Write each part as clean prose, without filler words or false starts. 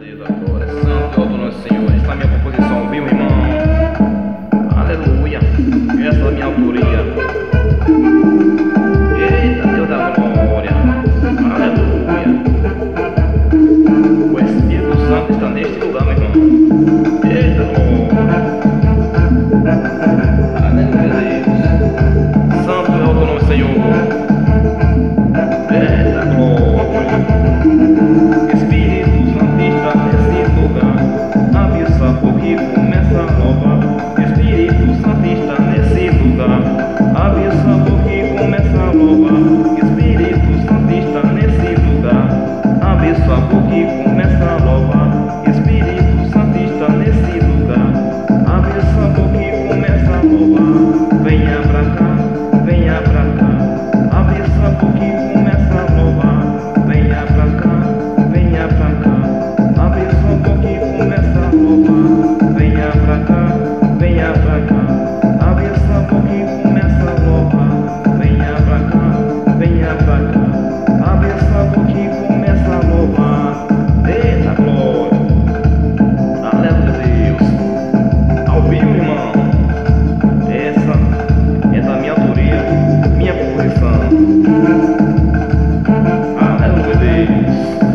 Deus agora. Santo é o nosso Senhor. Esta é a minha composição, viu, irmão? Aleluia. Essa é a minha autoria. Eita, Deus da glória. Aleluia. O Espírito Santo está neste lugar, meu irmão. Eita, glória. Aleluia, Deus. Santo é o nosso Senhor. Eita, glória. Espírito Santo está nesse lugar. Avisa porque começa a louvar. Espírito Santo está nesse lugar. Avisa porque começa a louvar. Espírito Santo está nesse lugar. Avisa porque começa a louvar. Espírito Santo está nesse lugar. Avisa porque começa a louvar. Venha pra cá, venha pra cá. Avisa porque começa a louvar. Venha pra cá, venha pra cá. Avisa porque começa a louvar. Venha pra cá, venha pra cá. Avisa porque começa a louvar. Venha pra cá, venha pra cá. Avisa porque começa a louvar. Eita glória. Aleluia, Deus. Ao vivo, irmão. Essa é da minha autoria, minha composição. Aleluia, Deus.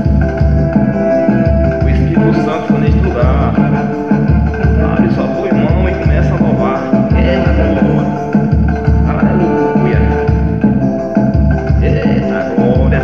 O Espírito Santo está neste lugar. Abre sua boca, irmão, e começa a louvar. Eita glória. Aleluia. Eita glória.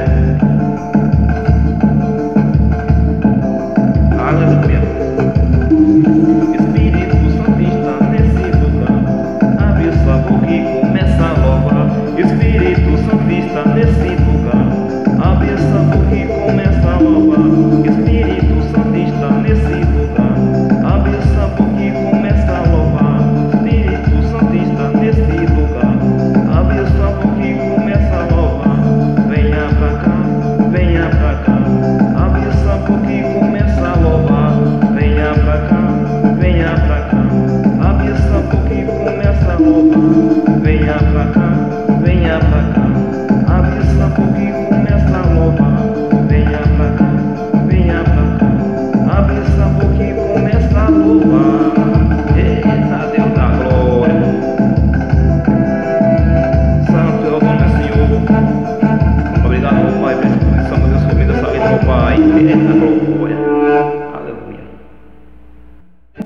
Aleluia. Espírito Santo está nesse lugar. Abre sua boca e começa a louvar. Espírito Santo está nesse lugar. Abre sua boca e começa a louvar. Espírito Santo está nesse lugar. Abre sua boca e começa a louvar. Espírito Santo está nesse lugar. Abre sua boca e começa a louvar. Venha pra cá, venha pra cá. Abre sua boca e começa a louvar. Venha pra cá, venha pra cá. Abre sua boca e começa a louvar. Venha pra cá, venha pra cá. Abre sua boca e